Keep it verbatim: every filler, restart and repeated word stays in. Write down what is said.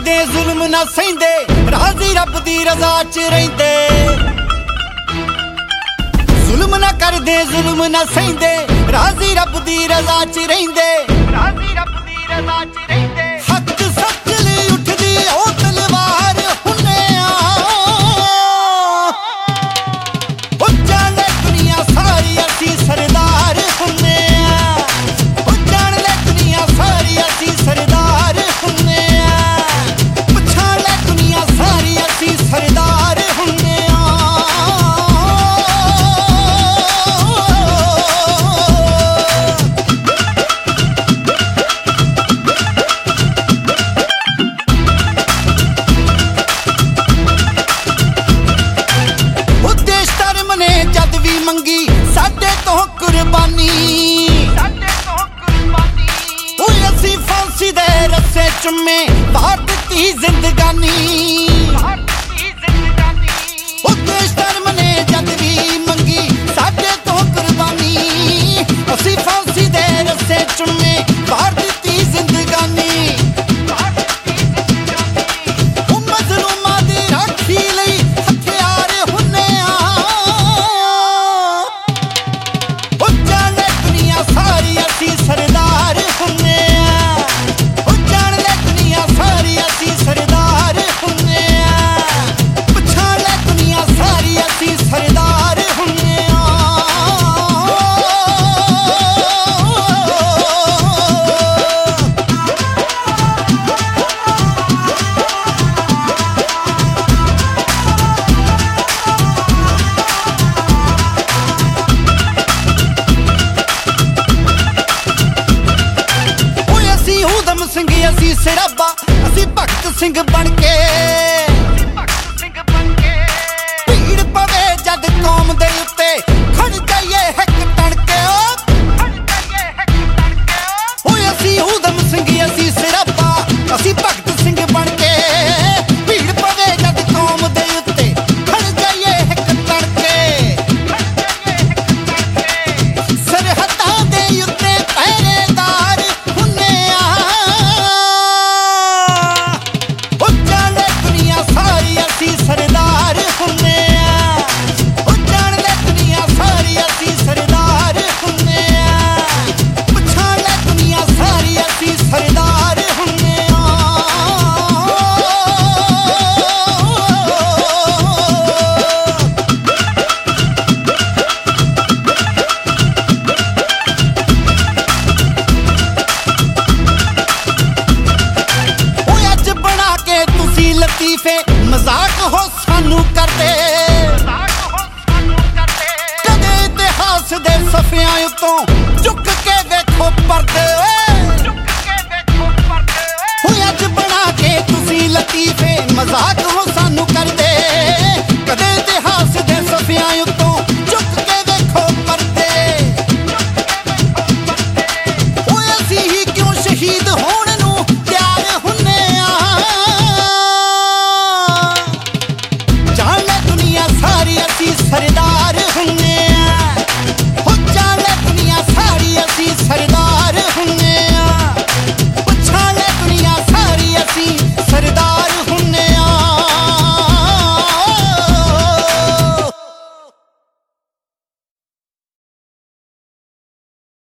करदे जुल्म ना सहिंदे राजी रब दी रजा च रहिंदे। जुल्म ना करदे जुल्म ना सहिंदे राजी रब दी रजा च रहिंदे। राजी रब दी रजा च रहिंदे। हक सच लई उठदी ओ तलवार हुन्ने आ ओ जाने दुनिया सारी असी सरदार हुन्ने आ ओ जान ले दुनिया सारी असी सरदार हुन्ने आ पछाण ले दुनिया सारी असी सरदार हुन्ने आ। मंगी साडे तो कुर्बानी असी फांसी दे रस्से चुम्मे बार दित्ती जिंदगानी। देश धर्म ने जद भी मंगी साडे तो कुर्बानी असी फांसी दे रस्से चुम्मे बार दित्ती जिंदगानी। सरदार हुन्ने आ ओ जान ले दुनिया सारी असी सरदार हुन्ने आ पछाण ले दुनिया सारी असी सरदार हुन्ने आ। ऊधम सिंह असी सिराबा असी भगत सिंह बन के भीड़ पवे जद कौम दे उत्ते खड़ जाइए हिक तड़के। असी ऊधम सिंह असी सिराबा असी भगत सिंह बन के भीड़ पवे जद कौम दे उत्ते खड़ जाइए हिक तड़के। सरहदां दे उत्ते पहरेदार हुन्ने आ सरदार हुन्ने आ ओ जान ले दुनिया सारी असी सरदार हुन्ने आ पछाण ले दुनिया सारी असी सरदार हुन्ने आ। ओ अज बना के तुसी लतीफे मजाक हो सानू करदे कदे इतिहास दे सफियां उत्तों चुक के देखो परदे। अज बना के तुसी लतीफे मजाक हो सानू करदे